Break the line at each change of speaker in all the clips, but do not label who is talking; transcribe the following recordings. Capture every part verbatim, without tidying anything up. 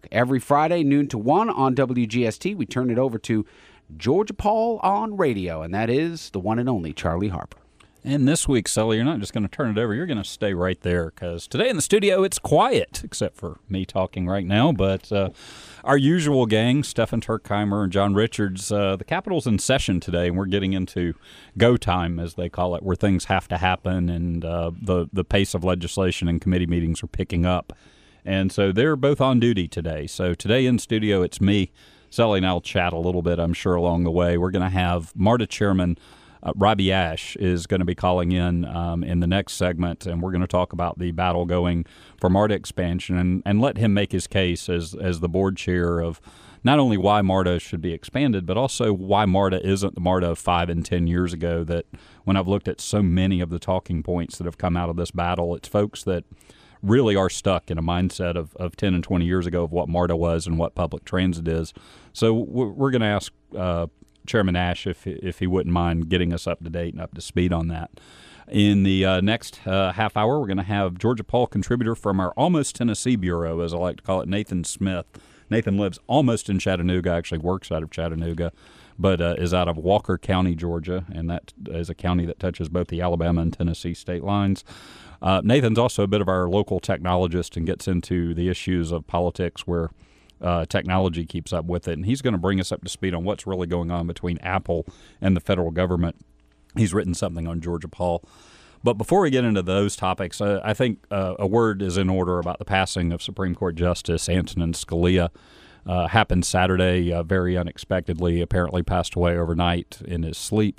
Talk. Every Friday, noon to one on W G S T, we turn it over to Georgia Paul on radio, and that is the one and only Charlie Harper.
And this week, Sully, you're not just going to turn it over. You're going to stay right there because today in the studio, it's quiet, except for me talking right now. But uh, our usual gang, Stephen Turkheimer and John Richards, uh, the Capitol's in session today, and we're getting into go time, as they call it, where things have to happen and uh, the, the pace of legislation and committee meetings are picking up. And so they're both on duty today. So today in studio, it's me. Sully and I'll chat a little bit, I'm sure, along the way. We're going to have MARTA Chairman Uh, Robbie Ash is going to be calling in um, in the next segment, and we're going to talk about the battle going for MARTA expansion and, and let him make his case as as the board chair of not only why MARTA should be expanded, but also why MARTA isn't the MARTA of five and ten years ago. That when I've looked at so many of the talking points that have come out of this battle, it's folks that really are stuck in a mindset of, of ten and twenty years ago of what MARTA was and what public transit is. So we're, we're going to ask uh, Chairman Ash, if if he wouldn't mind getting us up to date and up to speed on that. In the uh, next uh, half hour, we're going to have Georgia Paul contributor from our Almost Tennessee Bureau, as I like to call it, Nathan Smith. Nathan lives almost in Chattanooga, actually works out of Chattanooga, but uh, is out of Walker County, Georgia, and that is a county that touches both the Alabama and Tennessee state lines. Uh, Nathan's also a bit of our local technologist and gets into the issues of politics where Uh, technology keeps up with it, and he's going to bring us up to speed on what's really going on between Apple and the federal government. He's written something on Georgia Paul. But before we get into those topics, uh, I think uh, a word is in order about the passing of Supreme Court Justice Antonin Scalia. Uh, happened Saturday, uh, very unexpectedly, apparently passed away overnight in his sleep.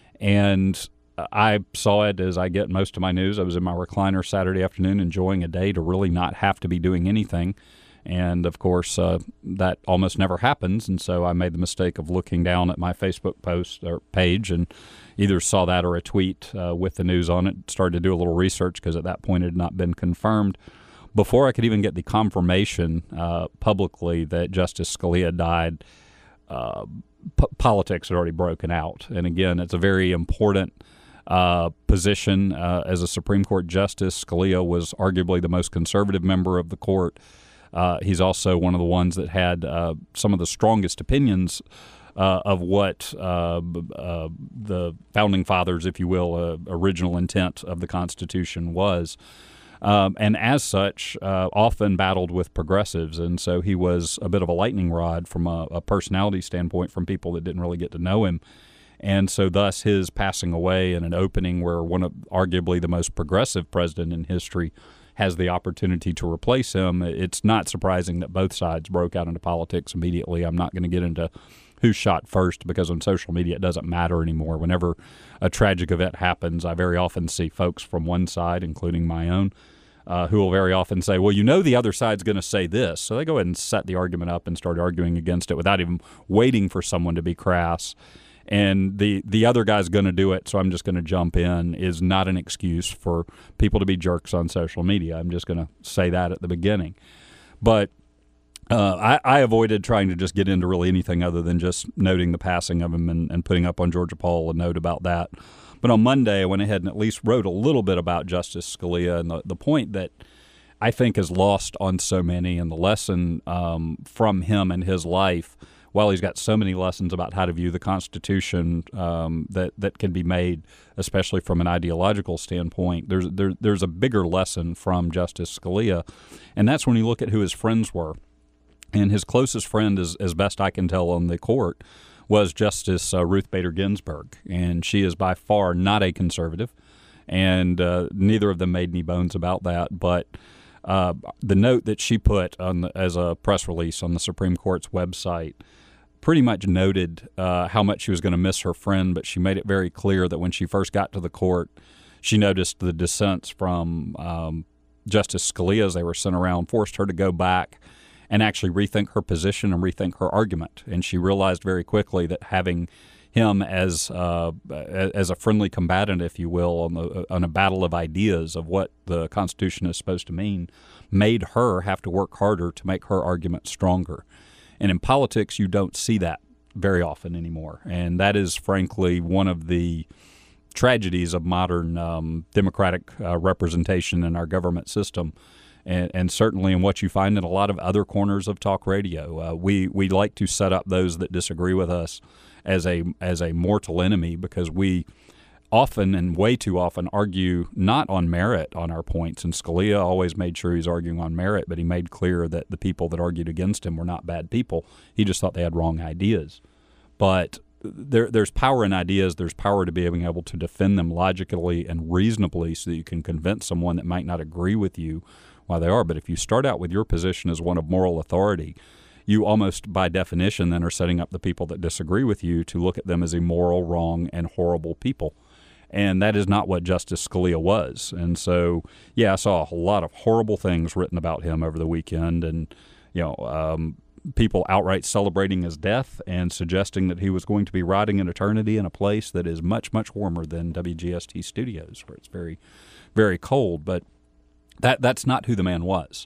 And I saw it as I get most of my news. I was in my recliner Saturday afternoon enjoying a day to really not have to be doing anything. And, of course, uh, that almost never happens, and so I made the mistake of looking down at my Facebook post or page and either saw that or a tweet uh, with the news on it. Started to do a little research because at that point it had not been confirmed. Before I could even get the confirmation uh, publicly that Justice Scalia died, uh, p- politics had already broken out. And, again, it's a very important uh, position uh, as a Supreme Court justice. Scalia was arguably the most conservative member of the court. Uh, he's also one of the ones that had uh, some of the strongest opinions uh, of what uh, uh, the founding fathers, if you will, uh, original intent of the Constitution was. Um, and as such, uh, often battled with progressives. And so he was a bit of a lightning rod from a, a personality standpoint from people that didn't really get to know him. And so thus his passing away in an opening where one of arguably the most progressive president in history has the opportunity to replace him, it's not surprising that both sides broke out into politics immediately. I'm not going to get into who shot first because on social media it doesn't matter anymore. Whenever a tragic event happens, I very often see folks from one side, including my own, uh, who will very often say, well, you know the other side's going to say this. So they go ahead and set the argument up and start arguing against it without even waiting for someone to be crass. And the, the other guy's going to do it, so I'm just going to jump in, is not an excuse for people to be jerks on social media. I'm just going to say that at the beginning. But uh, I, I avoided trying to just get into really anything other than just noting the passing of him and, and putting up on Georgia Paul a note about that. But on Monday, I went ahead and at least wrote a little bit about Justice Scalia and the, the point that I think is lost on so many, and the lesson um, from him and his life. While he's got so many lessons about how to view the Constitution um, that that can be made, especially from an ideological standpoint, there's there, there's a bigger lesson from Justice Scalia, and that's when you look at who his friends were. And his closest friend, as, as best I can tell on the court, was Justice uh, Ruth Bader Ginsburg, and she is by far not a conservative, and uh, neither of them made any bones about that, but uh, the note that she put on the, as a press release on the Supreme Court's website pretty much noted uh, how much she was going to miss her friend, but she made it very clear that when she first got to the court, she noticed the dissents from um, Justice Scalia as they were sent around, forced her to go back and actually rethink her position and rethink her argument. And she realized very quickly that having him as uh, as a friendly combatant, if you will, on, the, on a battle of ideas of what the Constitution is supposed to mean, made her have to work harder to make her argument stronger. And in politics, you don't see that very often anymore. And that is, frankly, one of the tragedies of modern um, democratic uh, representation in our government system, And, and certainly in what you find in a lot of other corners of talk radio. Uh, we, we like to set up those that disagree with us as a as a mortal enemy because we often and way too often argue not on merit on our points. And Scalia always made sure he was arguing on merit, but he made clear that the people that argued against him were not bad people. He just thought they had wrong ideas. But there, there's power in ideas. There's power to being able to defend them logically and reasonably so that you can convince someone that might not agree with you why they are. But if you start out with your position as one of moral authority, you almost by definition then are setting up the people that disagree with you to look at them as immoral, wrong, and horrible people. And that is not what Justice Scalia was. And so, yeah, I saw a lot of horrible things written about him over the weekend, and you know, um, people outright celebrating his death and suggesting that he was going to be rotting in eternity in a place that is much, much warmer than W G S T studios, where it's very, very cold. But that that's not who the man was.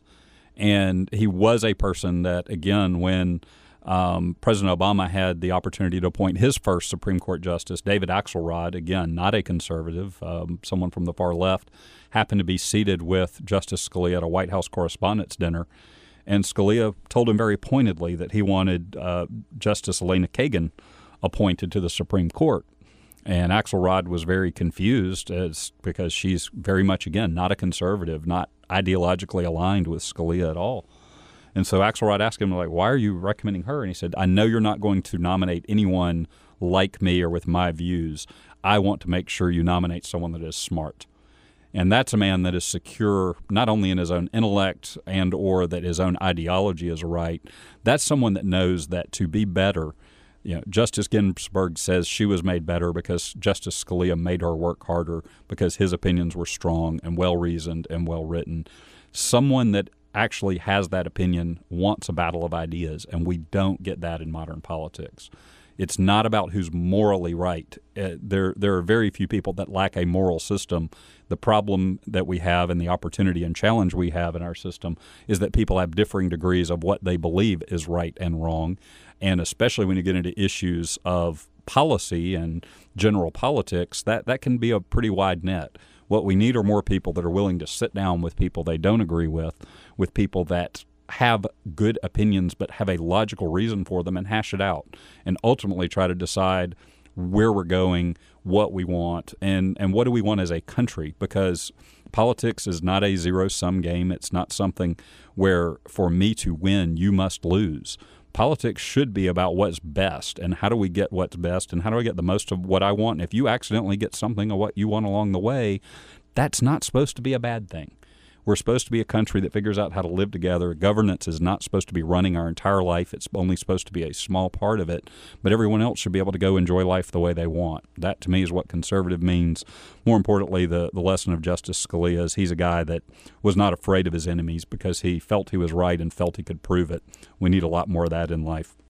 And he was a person that, again, when um, President Obama had the opportunity to appoint his first Supreme Court justice, David Axelrod, again, not a conservative, um, someone from the far left, happened to be seated with Justice Scalia at a White House Correspondents' Dinner. And Scalia told him very pointedly that he wanted uh, Justice Elena Kagan appointed to the Supreme Court. And Axelrod was very confused as because she's very much, again, not a conservative, not ideologically aligned with Scalia at all. And so Axelrod asked him, like, why are you recommending her? And he said, I know you're not going to nominate anyone like me or with my views. I want to make sure you nominate someone that is smart. And that's a man that is secure not only in his own intellect and or that his own ideology is right. That's someone that knows that to be better, you know, Justice Ginsburg says she was made better because Justice Scalia made her work harder because his opinions were strong and well-reasoned and well-written. Someone that actually has that opinion wants a battle of ideas, and we don't get that in modern politics. It's not about who's morally right. Uh, there, there are very few people that lack a moral system. The problem that we have and the opportunity and challenge we have in our system is that people have differing degrees of what they believe is right and wrong. And especially when you get into issues of policy and general politics, that, that can be a pretty wide net. What we need are more people that are willing to sit down with people they don't agree with, with people that have good opinions but have a logical reason for them and hash it out and ultimately try to decide where we're going, what we want, and, and what do we want as a country, because politics is not a zero-sum game. It's not something where for me to win, you must lose. Politics should be about what's best and how do we get what's best and how do I get the most of what I want. And if you accidentally get something of what you want along the way, that's not supposed to be a bad thing. We're supposed to be a country that figures out how to live together. Governance is not supposed to be running our entire life. It's only supposed to be a small part of it. But everyone else should be able to go enjoy life the way they want. That, to me, is what conservative means. More importantly, the, the lesson of Justice Scalia is he's a guy that was not afraid of his enemies because he felt he was right and felt he could prove it. We need a lot more of that in life.